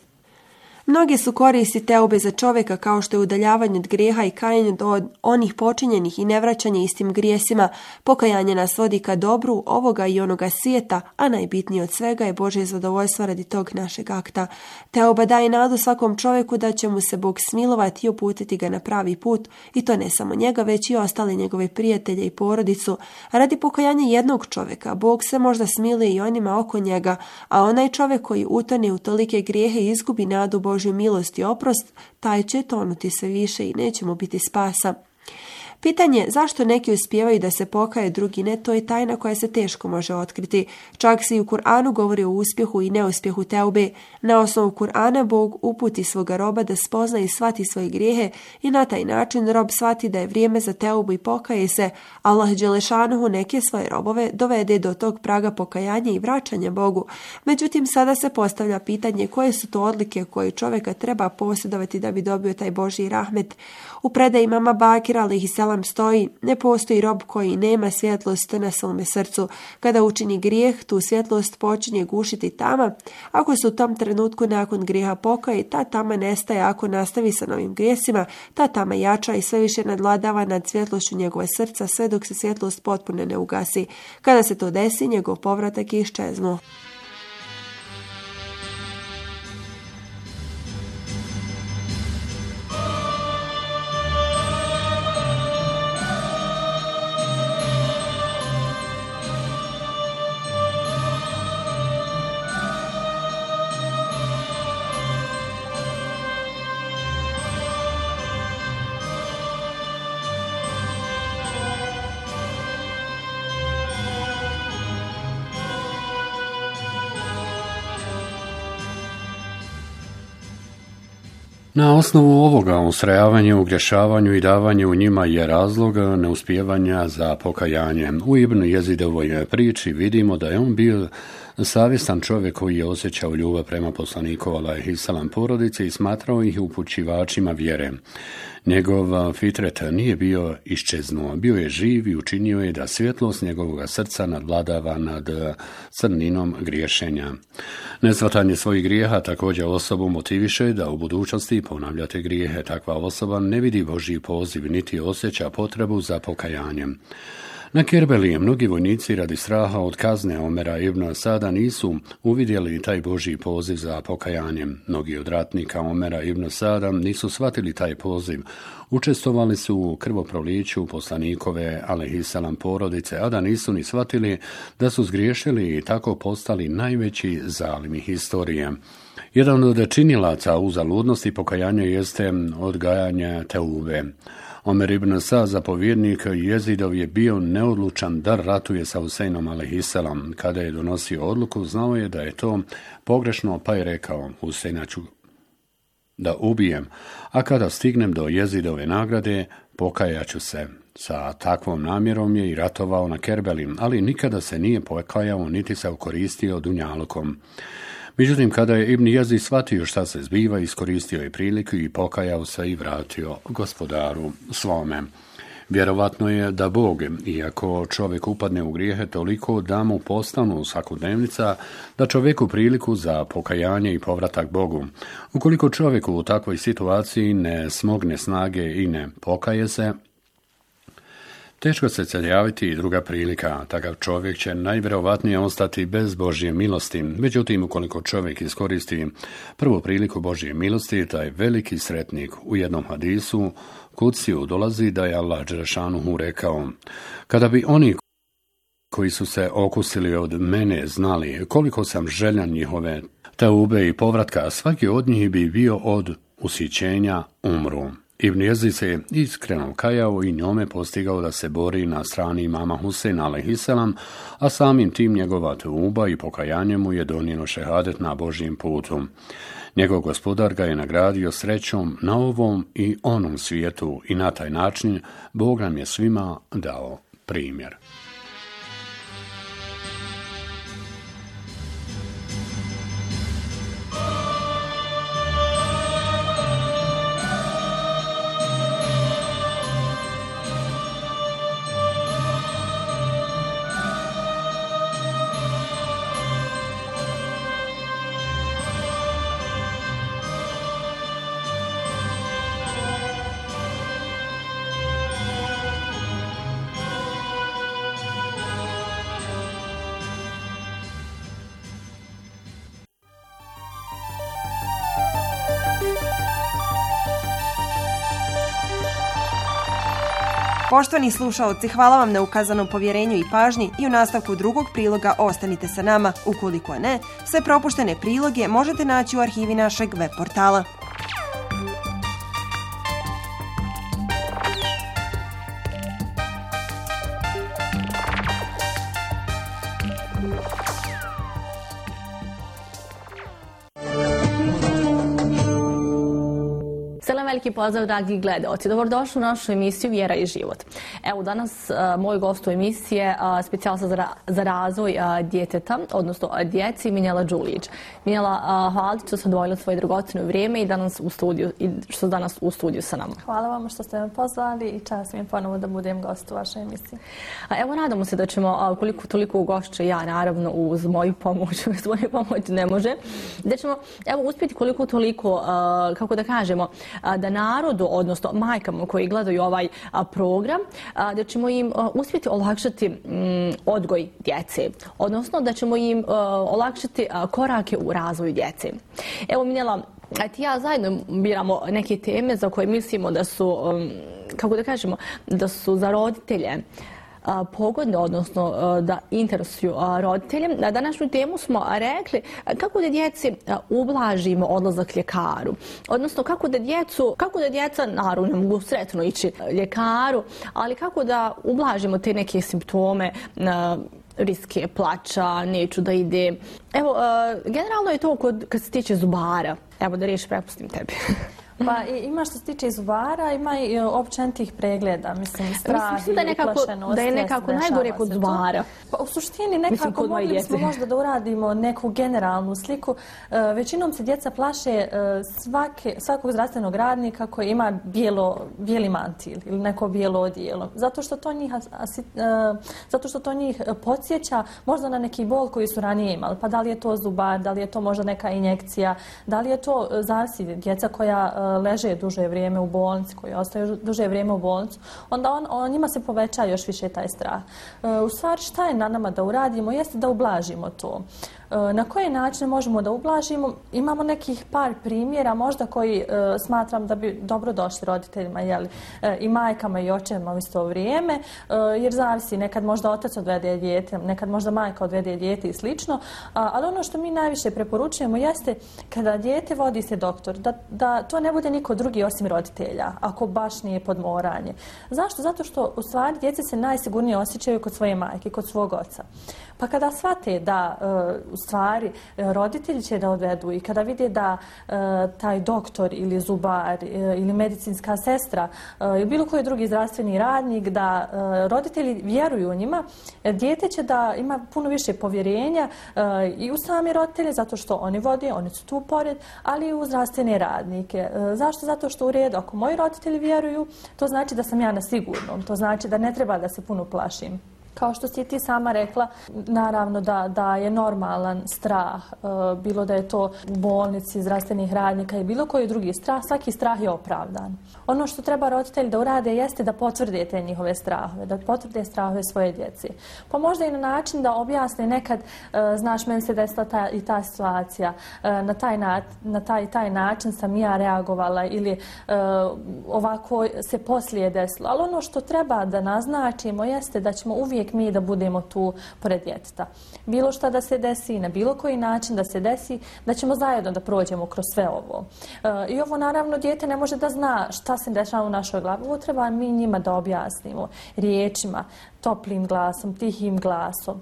Mnoge su koristi teube za čovjeka, kao što je udaljavanje od grijeha i kajanje od onih počinjenih i nevraćanje istim grijesima. Pokajanje nas vodi ka dobru ovoga i onoga svijeta, a najbitnije od svega je Božje zadovoljstvo radi tog našeg akta. Teuba daje nadu svakom čovjeku da će mu se Bog smilovati i uputiti ga na pravi put, i to ne samo njega, već i ostale njegove prijatelje i porodicu. Radi pokajanja jednog čovjeka Bog se možda smiluje i onima oko njega, a onaj čovjek koji utone u tolike grijehe i izgubi nadu Božju milost i oprost, taj će tonuti sve više i neće mu biti spasa. Pitanje zašto neki uspijevaju da se pokaje, drugi ne, to je tajna koja se teško može otkriti. Čak se i u Kur'anu govori o uspjehu i neuspjehu teube. Na osnovu Kur'ana Bog uputi svoga roba da spozna i shvati svoje grijehe i na taj način rob shvati da je vrijeme za teubu i pokaje se. Allah dželešanuhu neke svoje robove dovede do tog praga pokajanja i vraćanja Bogu. Međutim, sada se postavlja pitanje koje su to odlike koje čovjeka treba posjedovati da bi dobio taj Božji rahmet. U predaji Imama Bakira alejhiselam stoji: ne postoji rob koji nema svjetlost na svome srcu. Kada učini grijeh, tu svjetlost počinje gušiti tama. Ako se u tom trenutku nakon grijeha pokaje, ta tama nestaje. Ako nastavi sa novim grijesima, ta tama jača i sve više nadvladava nad svjetlošću njegove srca, sve dok se svjetlost potpuno ne ugasi. Kada se to desi, njegov povratak iščeznu. Na osnovu ovoga ustrajavanje u grešavanju i davanje u njima je razlog neuspijevanja za pokajanje. U Ibn Jezidovoj priči vidimo da je on bio Savjestan čovjek koji je osjećao ljubav prema poslaniku alejhiselam porodici i smatrao ih upućivačima vjere. Njegov fitret nije bio iščeznuo, bio je živ i učinio je da svjetlost njegovog srca nadvladava nad crninom griješenja. Nesvatanje svojih grijeha također osobu motiviše da u budućnosti ponavljate grijehe. Takva osoba ne vidi Božji poziv niti osjeća potrebu za pokajanjem. Na Kerbeli mnogi vojnici radi straha od kazne Omera ibn Sada nisu uvidjeli taj Božji poziv za pokajanjem. Mnogi od ratnika Omera ibn Sada nisu shvatili taj poziv. Učestvovali su u krvoproliću poslanikove alejhiselam porodice, a da nisu ni shvatili da su zgriješili i tako postali najveći zalimi historije. Jedan od činilaca uzaludnosti pokajanja jeste odgajanje teube. Omer ibn Sa, zapovjednik Jezidov, je bio neodlučan da ratuje sa Huseinom alejhiselam. Kada je donosio odluku, znao je da je to pogrešno, pa je rekao: Huseina ću da ubijem, a kada stignem do Jezidove nagrade, pokajaću se. Sa takvom namjerom je i ratovao na Kerbeli, ali nikada se nije pokajao niti se okoristio dunjalukom. Međutim, kada je Ibn Jezid shvatio šta se zbiva, iskoristio je priliku i pokajao se i vratio gospodaru svome. Vjerovatno je da Bog, iako čovjek upadne u grijehe, toliko da mu postanu svakodnevnica, da čovjeku priliku za pokajanje i povratak Bogu. Ukoliko čovjek u takvoj situaciji ne smogne snage i ne pokaje se, teško se javiti i druga prilika. Takav čovjek će najvjerovatnije ostati bez Božje milosti. Međutim, ukoliko čovjek iskoristi prvu priliku Božje milosti, taj veliki sretnik. U jednom hadisu Kudsiju dolazi da je Allah dželešanuhu rekao: kada bi oni koji su se okusili od mene znali koliko sam željan njihove teube i povratka, svaki od njih bi bio od ushićenja umru. Ibn Jezid se iskreno kajao i njome postigao da se bori na strani imama Huseina alejhiselam, a samim tim njegova teuba i pokajanje mu je donijelo šehadet na Božjem putu. Njegov gospodar ga je nagradio srećom na ovom i onom svijetu i na taj način Bog nam je svima dao primjer. Poštovani slušaoci, hvala vam na ukazanom povjerenju i pažnji i u nastavku drugog priloga ostanite sa nama. Ukoliko ne, sve propuštene priloge možete naći u arhivi našeg web portala. Veliki pozdrav, dragi gledaoci. Dobrodošli u našu emisiju Vjera i život. Evo, danas moj gost u emisiji je specijalista za razvoj djeteta, odnosno djeci, Minjela Đulić. Minjela, hvala što ste odvojili svoje dragocjeno vrijeme i što ste danas u studiju sa nama. Hvala vam što ste me pozvali i čast mi je ponovo da budem gost u vašoj emisiji. Evo, nadamo se da ćemo, koliko toliko ugošće, ja naravno uz moju pomoć, bez moje pomoći ne može, da ćemo uspjeti koliko toliko, kako da kažemo, da narodu, odnosno majkama koji gledaju ovaj program, da ćemo im uspjeti olakšati odgoj djece, odnosno da ćemo im olakšati korake u razvoju djece. Evo, Minjela, ti ja zajedno biramo neke teme za koje mislimo da su, kako da kažemo, da su za roditelje pogodne, odnosno da interesuju roditelje. Na današnju temu smo rekli kako da djeci ublažimo odlazak ljekaru. Odnosno kako da djeca, naravno, ne mogu sretno ići ljekaru, ali kako da ublažimo te neke simptome, riske plača, neću da ide Evo, generalno je to kad se tiče zubara. Evo da riječ prepustim tebi. Pa ima što se tiče zubara, ima i općenitih pregleda, mislim, strah i uplašenost. Da je nekako najgore kod zubara. Pa u suštini nekako mogli bismo možda da uradimo neku generalnu sliku. Većinom se djeca plaše svakog zdravstvenog radnika koji ima bijeli mantil ili neko bijelo odijelo. Zato što to njih podsjeća možda na neki bol koji su ranije imali. Pa da li je to zubar, da li je to možda neka injekcija, da li je to zavisi djeca koja leže duže vrijeme u bolnici, koji ostaju duže vrijeme u bolnicu, onda njima se poveća još više taj strah. U stvari šta je na nama da uradimo jeste da ublažimo to. Na koje načine možemo da ublažimo? Imamo nekih par primjera možda koji smatram da bi dobro došli roditeljima, i majkama i očevima u isto vrijeme, jer zavisi, nekad možda otac odvede dijete, nekad možda majka odvede dijete i slično, ali ono što mi najviše preporučujemo jeste kada dijete vodi se doktor, da to ne bude niko drugi osim roditelja, ako baš nije podmoranje. Zašto? Zato što u stvari djeca se najsigurnije osjećaju kod svoje majke, kod svog oca. Pa kada shvate da u stvari roditelji će da odvedu i kada vide da taj doktor ili zubar ili medicinska sestra ili bilo koji drugi zdravstveni radnik, da roditelji vjeruju njima, dijete će da ima puno više povjerenja i u sami roditelje, zato što oni vode, oni su tu pored, ali i u zdravstvene radnike. Zašto? Zato što u redu, ako moji roditelji vjeruju, to znači da sam ja na sigurnom, to znači da ne treba da se puno plašim. Kao što si ti sama rekla, naravno da je normalan strah, bilo da je to u bolnici, zdravstvenih radnika i bilo koji drugi strah, svaki strah je opravdan. Ono što treba roditelji da urade jeste da potvrde te njihove strahove, da potvrde strahove svoje djece. Pa možda i na način da objasne nekad, znaš, meni se desila i ta situacija, na taj način sam ja reagovala ili ovako se poslije desilo. Ali ono što treba da naznačimo jeste da ćemo uvijek mi da budemo tu pored djeteta. Bilo šta da se desi, na bilo koji način da se desi, da ćemo zajedno da prođemo kroz sve ovo. I ovo naravno dijete ne može da zna šta se dešava u našoj glavi. Ovo treba mi njima da objasnimo riječima, toplim glasom, tihim glasom.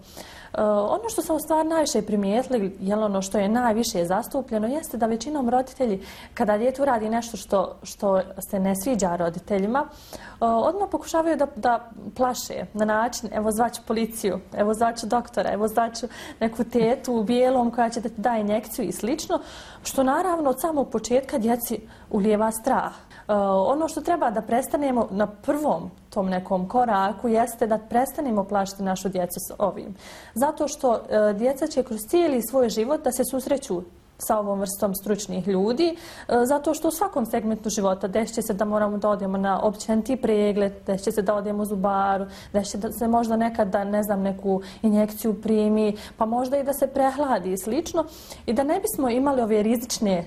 Ono što sam u stvari najviše primijetili, ono što je najviše zastupljeno, jeste da većinom roditelji, kada dijete uradi nešto što se ne sviđa roditeljima, odmah pokušavaju da plaše na način, evo zvaću policiju, evo zvaću doktora, evo zvaću neku tetu u bijelom koja će da ti da injekciju i slično, što naravno od samog početka djeci ulijeva strah. Ono što treba da prestanemo na prvom tom nekom koraku jeste da prestanemo plašiti našu djecu s ovim. Zato što djeca će kroz cijeli svoj život da se susreću sa ovom vrstom stručnih ljudi, zato što u svakom segmentu života desit će se da moramo da odemo na općeniti pregled, desit će se da odemo u zubaru, desit će da se možda nekad da, ne znam, neku injekciju primi, pa možda i da se prehladi i slično. I da ne bismo imali ove rizične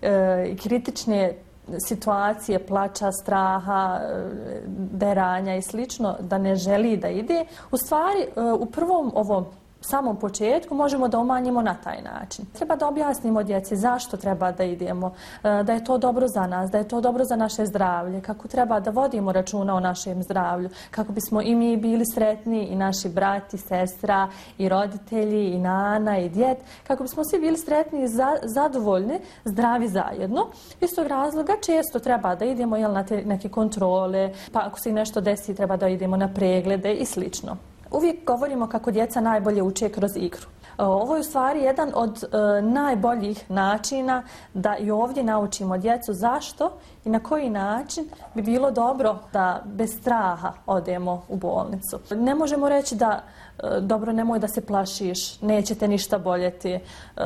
i kritične situacije, plača, straha, deranja i slično, da ne želi da ide, u stvari u prvom ovom samom početku možemo da umanjimo na taj način. Treba da objasnimo djeci zašto treba da idemo, da je to dobro za nas, da je to dobro za naše zdravlje, kako treba da vodimo računa o našem zdravlju, kako bismo i mi bili sretni, i naši brat i sestra, i roditelji, i nana, i djed, kako bismo svi bili sretni i zadovoljni, zdravi zajedno. Iz tog razloga često treba da idemo na te neke kontrole, pa ako se nešto desi treba da idemo na preglede i slično. Uvijek govorimo kako djeca najbolje uče kroz igru. Ovo je u stvari jedan od najboljih načina da i ovdje naučimo djecu zašto i na koji način bi bilo dobro da bez straha odemo u bolnicu. Ne možemo reći da dobro, nemoj da se plašiš, neće te ništa boljeti.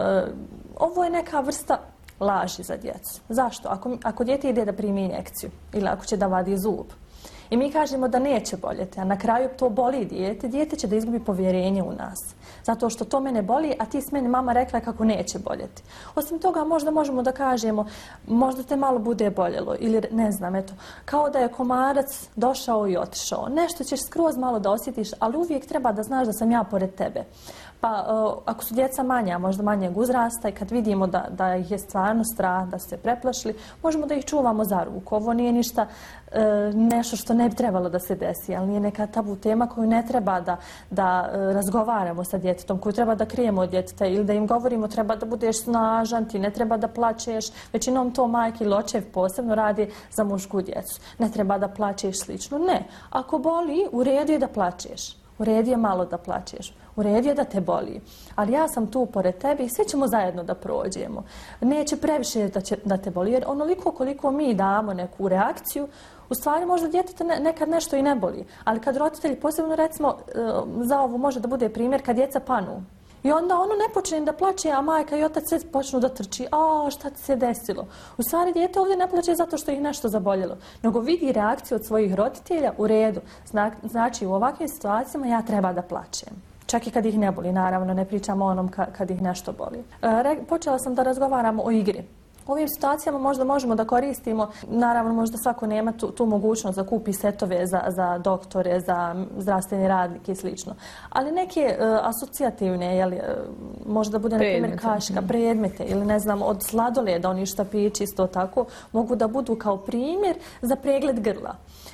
Ovo je neka vrsta laži za djecu. Zašto? Ako dijete ide da primi injekciju ili ako će da vadi zub, i mi kažemo da neće boljeti, a na kraju to boli dijete će da izgubi povjerenje u nas. Zato što to mene boli, a ti s meni mama rekla kako neće boljeti. Osim toga, možda možemo da kažemo, možda te malo bude boljelo, ili ne znam, eto, kao da je komarac došao i otišao. Nešto ćeš skroz malo da osjetiš, ali uvijek treba da znaš da sam ja pored tebe. Pa ako su djeca manja, možda manjeg uzrasta i kad vidimo da ih je stvarno strah, da su se preplašili, možemo da ih čuvamo za ruku. Ovo nije ništa nešto što ne bi trebalo da se desi, ali nije neka tabu tema koju ne treba da razgovaramo sa djetetom, koju treba da krijemo od djeteta ili da im govorimo treba da budeš snažan, ti ne treba da plačeš. Većinom to majke ili očev posebno radi za mušku djecu. Ne treba da plačeš slično. Ne. Ako boli, u redu je da plačeš. U redu je malo da plačeš. U redu je da te boli. Ali ja sam tu pored tebe i svi ćemo zajedno da prođemo. Neće previše da te boli, jer onoliko koliko mi damo neku reakciju, u stvari možda djeteta nekad nešto i ne boli. Ali kad roditelji, posebno recimo za ovo može da bude primjer kad djeca panu. I onda ono ne počne da plače, a majka i otac sve počnu da trči. A šta ti se desilo? U stvari dijete ovdje ne plače zato što ih nešto zaboljelo, nego vidi reakciju od svojih roditelja u redu. Znači u ovakvim situacijama ja treba da plačem. Čak i kad ih ne boli, naravno, ne pričamo o onom kad ih nešto boli. Počela sam da razgovaramo o igri. U ovim situacijama možda možemo da koristimo, naravno možda svako nema tu mogućnost da kupi setove za doktore, za zdravstveni radnike i slično. Ali neke asocijativne, možda bude na primjer kaška, predmete ili ne znam od sladoleda, oni štapići isto tako, mogu da budu kao primjer za pregled grla.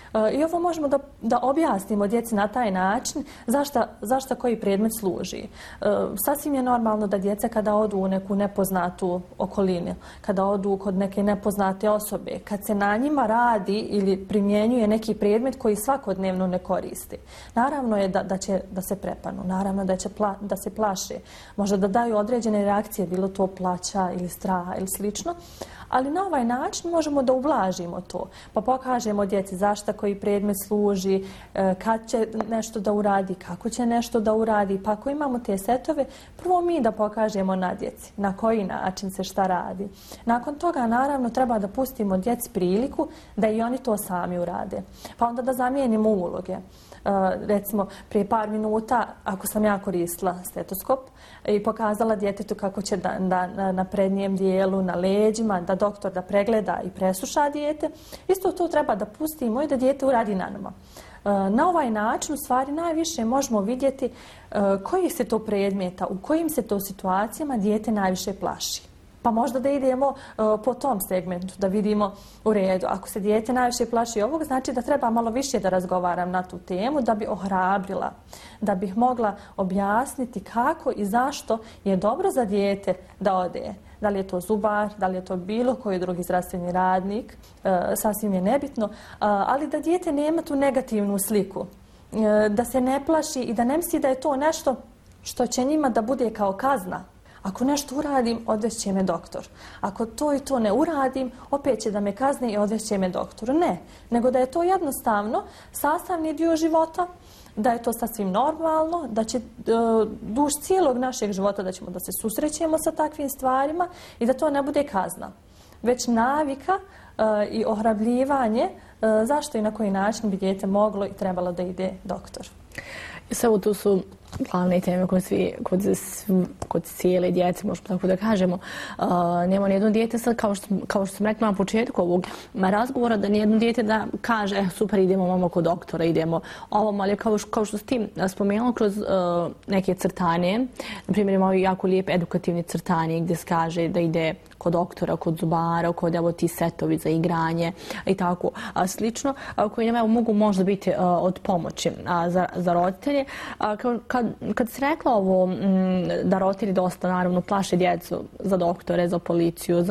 I ovo možemo da objasnimo djeci na taj način zašto koji predmet služi. Sasvim je normalno da djeca kada odu u neku nepoznatu okolinu, kada odu kod neke nepoznate osobe, kad se na njima radi ili primjenjuje neki predmet koji svakodnevno ne koristi. Naravno je da će da se prepanu, naravno da će da se plaše, možda da daju određene reakcije, bilo to plaća ili straha ili slično. Ali na ovaj način možemo da ublažimo to, pa pokažemo djeci zašto koji predmet služi, kad će nešto da uradi, kako će nešto da uradi. Pa ako imamo te setove, prvo mi da pokažemo na djeci na koji način se šta radi. Nakon toga naravno treba da pustimo djeci priliku da i oni to sami urade. Pa onda da zamijenimo uloge. Recimo, prije par minuta, ako sam ja koristila stetoskop i pokazala djetetu kako će na prednjem dijelu, na leđima, da doktor da pregleda i presluša dijete, isto to treba da pustimo i da dijete uradi na nama. Na ovaj način, u stvari, najviše možemo vidjeti kojih se to predmeta, u kojim se to situacijama dijete najviše plaši. Pa možda da idemo po tom segmentu, da vidimo u redu. Ako se dijete najviše plaši ovog, znači da treba malo više da razgovaram na tu temu, da bi ohrabrila, da bih mogla objasniti kako i zašto je dobro za dijete da ode. Da li je to zubar, da li je to bilo koji drugi zdravstveni radnik, sasvim je nebitno, ali da dijete nema tu negativnu sliku, da se ne plaši i da ne misli da je to nešto što će njima da bude kao kazna. Ako nešto uradim, odvešće me doktor. Ako to i to ne uradim, opet će da me kazni i odvešće me doktor. Ne, nego da je to jednostavno sastavni dio života, da je to sasvim normalno, da će duž cijelog našeg života da ćemo da se susrećemo sa takvim stvarima i da to ne bude kazna. Već navika i ohrabljivanje zašto i na koji način bi dijete moglo i trebalo da ide doktor. Samo tu su glavne teme kod cijele djece, možemo tako da kažemo. Nema nijedno dijete sad, kao što sam rekla na početku ovog razgovora, da nijedno dijete da kaže super, idemo mamo kod doktora, idemo ovom, ali kao što si ti spomenula kroz neke crtanje, na primjer imamo jako lijep edukativni crtanje gdje se kaže da ide kod doktora, kod zubara, kod evo ti setovi za igranje i tako slično, koji nam mogu možda biti od pomoći za roditelje. Kad si rekla ovo da roditelji dosta naravno plaše djecu za doktore, za policiju,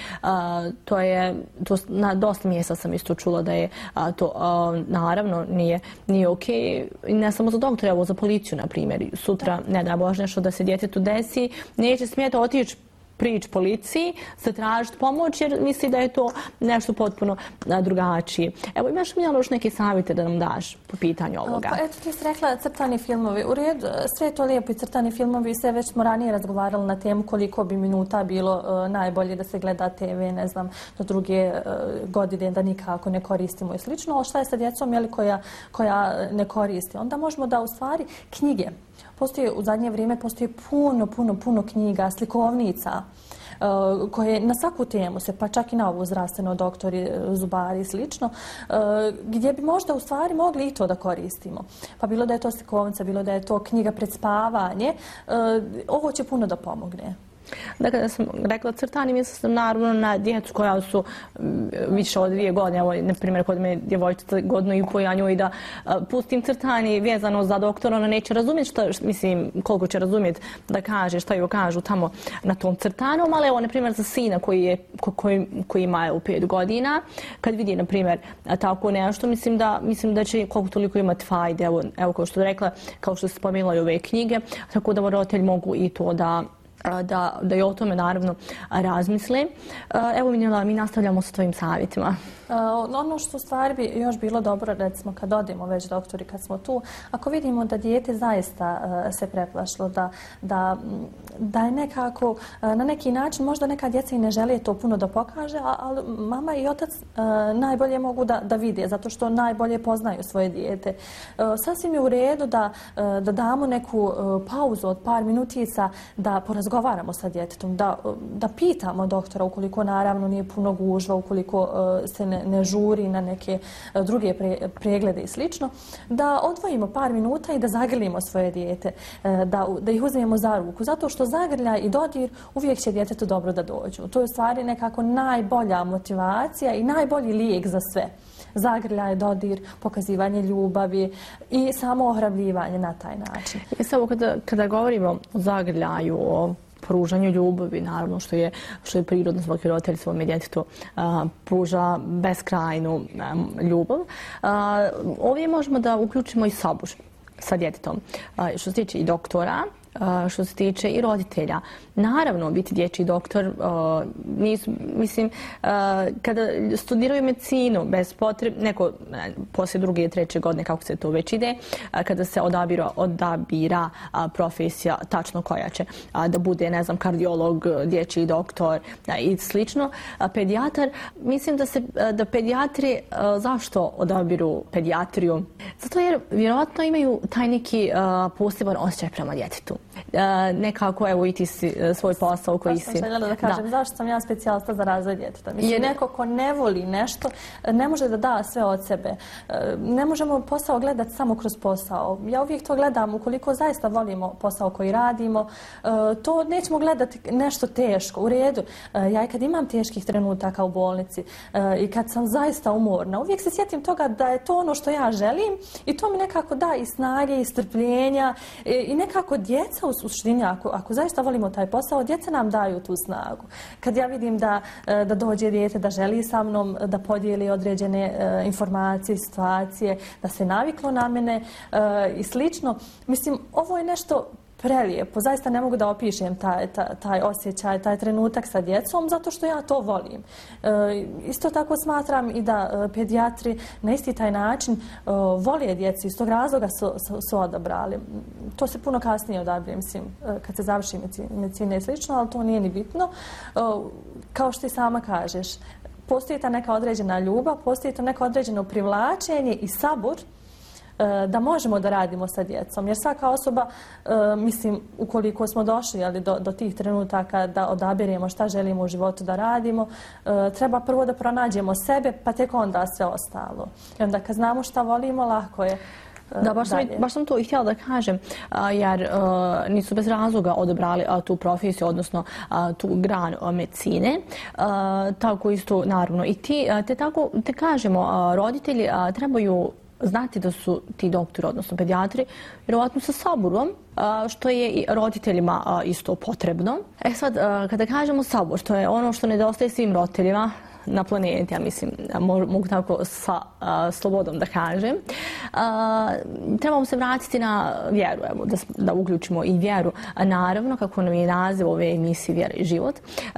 na dosta mjesta sam isto čula da je to naravno nije okej. Ne samo za doktore, evo za policiju na primjer. Sutra, ne daj Bože, nešto da se djetetu desi, neće smjeti otići prići policiji, zatražiti pomoć jer misli da je to nešto potpuno drugačije. Evo, imaš li još neke savjete da nam daš po pitanju ovoga? Pa eto, ti si rekla crtani filmovi. U redu, sve je to lijepo i crtani filmovi, sve već smo ranije razgovarali na temu koliko bi minuta bilo najbolje da se gleda TV, ne znam, do druge godine da nikako ne koristimo i slično. Ali šta je sa djecom koja ne koristi? Onda možemo da u stvari knjige. U zadnje vrijeme postoji puno knjiga, slikovnica koje na svaku temu se, pa čak i na ovu zdravstveno, doktori, zubari i slično, gdje bi možda u stvari mogli i to da koristimo. Pa bilo da je to slikovnica, bilo da je to knjiga pred spavanje, ovo će puno da pomogne. Dakle, da sam rekla crtani, mislim sam naravno na djecu koja su više od 2 godine. Evo, na primjer, kod me djevojčica 1,5 godina, ja njoj da pustim crtani vezano za doktora, ona neće razumjeti mislim, koliko će razumjeti da kaže šta joj kažu tamo na tom crtanom, ali evo, na primjer, za sina koji ima 5 godina, kad vidi, na primjer, tako nešto, mislim da će koliko toliko imati fajde. Evo, kao što je rekla, kao što se spomenula i ove knjige, tako da roditelji mogu i to da i o tome naravno razmisle. Evo, Minjela, mi nastavljamo sa tvojim savjetima. Ono što u stvari bi još bilo dobro, recimo kad odemo već doktori, kad smo tu, ako vidimo da dijete zaista se preplašilo, da je nekako na neki način, možda neka djeca i ne žele to puno da pokaže, ali mama i otac najbolje mogu da vide, zato što najbolje poznaju svoje dijete. Sasvim je u redu da damo neku pauzu od par minutica, da porazgovaramo sa djetetom, da pitamo doktora ukoliko naravno nije puno gužva, ukoliko se ne žuri na neke druge preglede i slično, da odvojimo par minuta i da zagrlimo svoje dijete, da ih uzmemo za ruku, zato što zagrljaj i dodir uvijek će djetetu dobro da dođu. To je u stvari nekako najbolja motivacija i najbolji lijek za sve. Zagrljaj, dodir, pokazivanje ljubavi i samo ohrabljivanje na taj način. Samo kada govorimo o zagrljaju, o pružanju ljubavi, naravno što je prirodno, svaki roditelj svome djetetu pruža beskrajnu ljubav. Ovdje možemo da uključimo i sabur sa djetetom. Što se tiče i doktora, što se tiče i roditelja. Naravno, biti dječji doktor, mislim, kada studiraju medicinu, bez potrebe, neko poslije 2. i 3. godine, kako se to već ide, kada se odabira profesija tačno koja će da bude, ne znam, kardiolog, dječji doktor i slično, pedijatar, mislim da pedijatri, zašto odabiru pedijatriju? Zato jer vjerojatno imaju taj neki poseban osjećaj prema djetetu. Nekako, evo, i ti si svoj posao koji si... Zašto sam željela da kažem, zašto sam ja specijalista za razvoj djeteta? Mislim, neko ko ne voli nešto, ne može da da sve od sebe. Ne možemo posao gledati samo kroz posao. Ja uvijek to gledam, ukoliko zaista volimo posao koji radimo, to nećemo gledati nešto teško, u redu. Ja i kad imam teških trenutaka u bolnici i kad sam zaista umorna, uvijek se sjetim toga da je to ono što ja želim i to mi nekako da i snage i strpljenja i nekako djeca u suštini, ako zaista volimo taj posao, djeca nam daju tu snagu. Kad ja vidim da dođe dijete, da želi sa mnom da podijeli određene informacije, situacije, da se naviklo na mene i slično, mislim, ovo je nešto prelijepo. Zaista ne mogu da opišem taj osjećaj, taj trenutak sa djecom, zato što ja to volim. Isto tako smatram i da pedijatri na isti taj način vole djecu, iz tog razloga su odabrali. To se puno kasnije odabire, mislim, kad se završi medicina i slično, ali to nije ni bitno. Kao što i sama kažeš, postoji ta neka određena ljubav, postoji to neko određeno privlačenje i sabur da možemo da radimo sa djecom. Jer svaka osoba, mislim, ukoliko smo došli do tih trenutaka da odabiremo šta želimo u životu da radimo, treba prvo da pronađemo sebe, pa tek onda sve ostalo. I onda kad znamo šta volimo, lako je. Da, baš sam to i htjela da kažem, jer nisu bez razloga odabrali tu profesiju, odnosno tu granu medicine. Tako isto, naravno, i ti, te kažemo, roditelji trebaju znati da su ti doktori, odnosno pedijatri, vjerovatno sa saburom, što je i roditeljima isto potrebno. Sad, kada kažemo sabor, to je ono što nedostaje svim roditeljima na planeti, ja mislim, mogu tako sa slobodom da kažem. Trebamo se vratiti na vjeru, evo, da uključimo i vjeru. Naravno, kako nam je naziv ove emisije Vjera i život,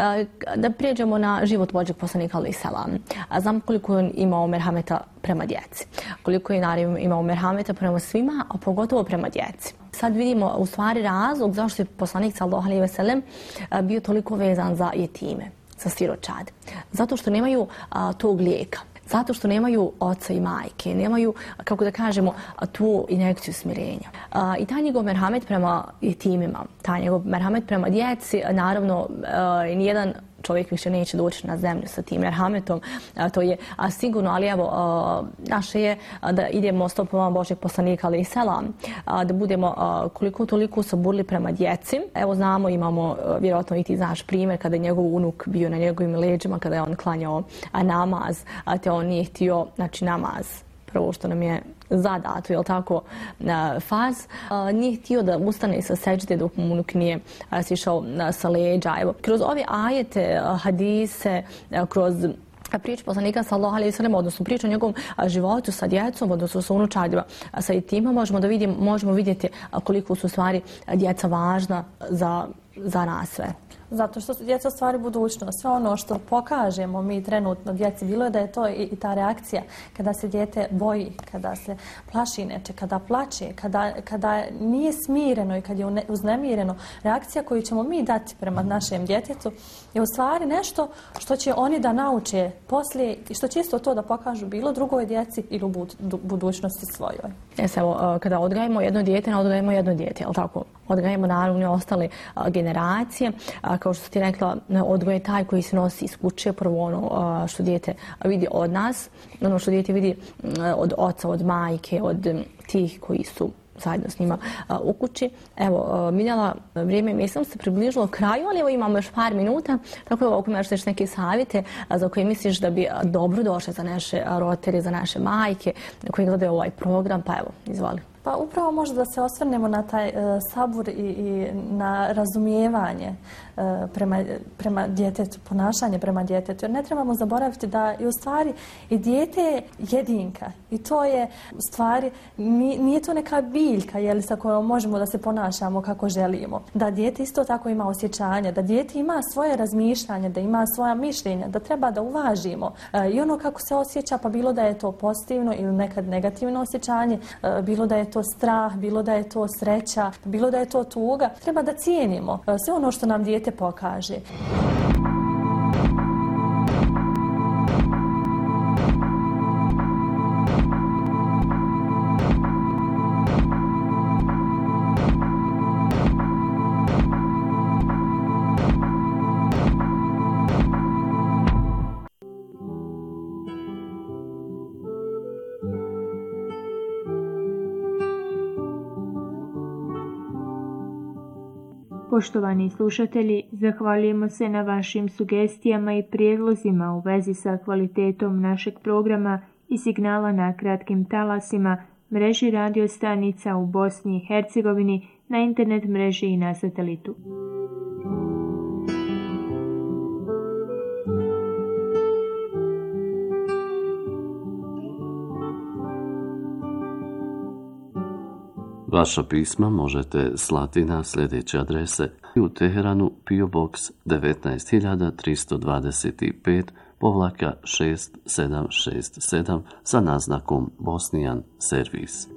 da prijeđemo na život Božjeg poslanika alejhi selam. Znam koliko je imao merhameta prema djeci, koliko je naravno imao merhameta prema svima, a pogotovo prema djeci. Sad vidimo u stvari razlog zašto je poslanik sallallahu alejhi ve sellem bio toliko vezan za jetime, za siročad. Zato što nemaju tog lijeka. Zato što nemaju oca i majke, nemaju, kako da kažemo, tu injekciju smirenja. I taj njegov merhamet prema jetimima, taj njegov merhamet prema djeci, naravno, nijedan čovjek više neće doći na zemlju sa tim merhametom, to je sigurno, ali evo, naše je da idemo stopama Božjeg poslanika, ali i selam, da budemo koliko toliko saburli prema djeci. Evo znamo, imamo, vjerojatno i ti znaš primjer, kada je njegov unuk bio na njegovim leđima, kada je on klanjao namaz, te on nije htio, znači namaz, prvo što nam je zadato, je li tako, faz, nije htio da ustane sa seđde dok mu unuk nije sišao sa leđa. Evo, kroz ove ajete, hadise, kroz priču poslanika sallallahu alejhi ve sellem, odnosno priču o njegovom životu sa djecom, odnosno sa unučadima, sa jetima, možemo vidjeti koliko su stvari djeca važna za nas sve. Zato što su djeca stvari budućnost. Sve ono što pokažemo mi trenutno djeci, bilo je da je to i ta reakcija kada se dijete boji, kada se plaši neče, kada plače, kada nije smireno i kad je uznemireno. Reakcija koju ćemo mi dati prema našem djetetu je u stvari nešto što će oni da nauče poslije i što će isto to da pokažu bilo drugoj djeci ili u budućnosti svojoj. Evo, kada odgajamo jedno dijete, ne odgajamo jedno dijete, je li tako? Odgajamo naravno i ostale generacije. Kao što ti rekla, odgoj je taj koji se nosi iz kuće, prvo ono što dijete vidi od nas, ono što dijete vidi od oca, od majke, od tih koji su zajedno s njima u kući. Evo, Miljana, vrijeme mislim se približilo kraju, ali evo imamo još par minuta, tako da ako imaš neke savjete za koje misliš da bi dobro došle za naše roditelje, za naše majke koji gledaju ovaj program, pa evo, izvoli. Pa upravo možda da se osvrnemo na taj sabur i na razumijevanje prema djetetu, ponašanje prema djetetu. Jer ne trebamo zaboraviti da je u stvari i dijete je jedinka. I to je u stvari, nije to neka biljka sa kojom možemo da se ponašamo kako želimo. Da dijete isto tako ima osjećanja, da dijete ima svoje razmišljanje, da ima svoja mišljenja, da treba da uvažimo. I ono kako se osjeća, pa bilo da je to pozitivno ili nekad negativno osjećanje, bilo da je to strah, bilo da je to sreća, bilo da je to tuga, treba da cijenimo sve ono što nam dijete pokaže. Poštovani slušatelji, zahvaljujemo se na vašim sugestijama i prijedlozima u vezi sa kvalitetom našeg programa i signala na kratkim talasima, mreži radio stanica u Bosni i Hercegovini, na internet mreži i na satelitu. Vaša pisma možete slati na sljedeće adrese: u Teheranu PO Box 19325-6767 sa naznakom Bosnijan servis.